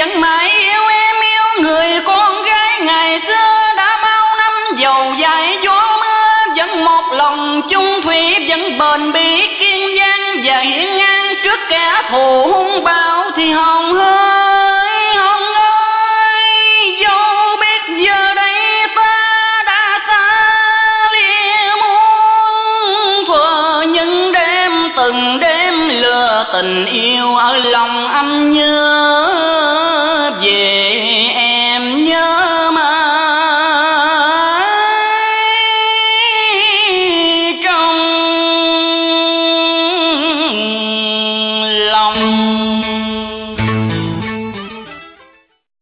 vẫn mãi yêu em, yêu người con gái ngày xưa đã bao năm dầu dãi gió mưa, vẫn một lòng chung thủy, vẫn bền bỉ kiên giang và hiên ngang trước kẻ thù hung bạo. Thì Hồng ơi, Hồng ơi, dẫu biết giờ đây ta đã xa lìa muôn thuở, những đêm từng đêm lừa tình yêu ở lòng anh nhớ.